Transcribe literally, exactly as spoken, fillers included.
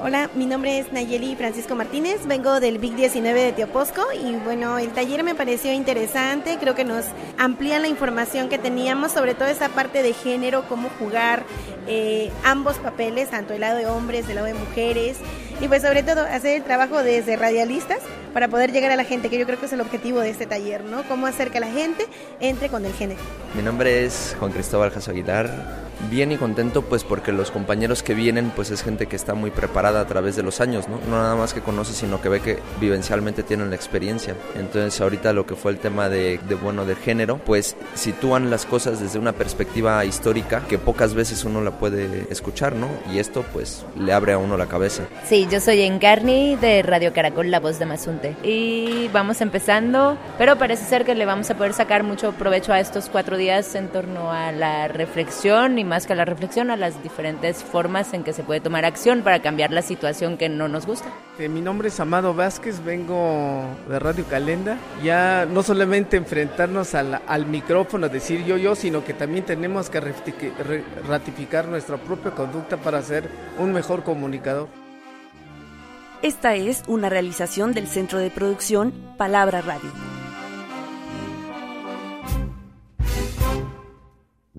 Hola, mi nombre es Nayeli Francisco Martínez, vengo del V I C diecinueve de Teoposco y bueno, el taller me pareció interesante, creo que nos amplían la información que teníamos, sobre todo esa parte de género, cómo jugar eh, ambos papeles, tanto el lado de hombres, el lado de mujeres y pues sobre todo hacer el trabajo desde radialistas para poder llegar a la gente, que yo creo que es el objetivo de este taller, ¿no? Cómo hacer que la gente entre con el género. Mi nombre es Juan Cristóbal Jasso Aguilar. Bien y contento pues porque los compañeros que vienen pues es gente que está muy preparada a través de los años, ¿no? No nada más que conoce, sino que ve que vivencialmente tienen la experiencia. Entonces ahorita lo que fue el tema de, de bueno, de género, pues sitúan las cosas desde una perspectiva histórica que pocas veces uno la puede escuchar, ¿no? Y esto pues le abre a uno la cabeza. Sí, yo soy Encarni de Radio Caracol, La Voz de Mazunte. Y vamos empezando, pero parece ser que le vamos a poder sacar mucho provecho a estos cuatro días en torno a la reflexión y más que a la reflexión, a las diferentes formas en que se puede tomar acción para cambiar la situación que no nos gusta. Eh, mi nombre es Amado Vázquez, vengo de Radio Calenda. Ya no solamente enfrentarnos al, al micrófono, decir yo, yo, sino que también tenemos que ratificar nuestra propia conducta para ser un mejor comunicador. Esta es una realización del Centro de Producción Palabra Radio.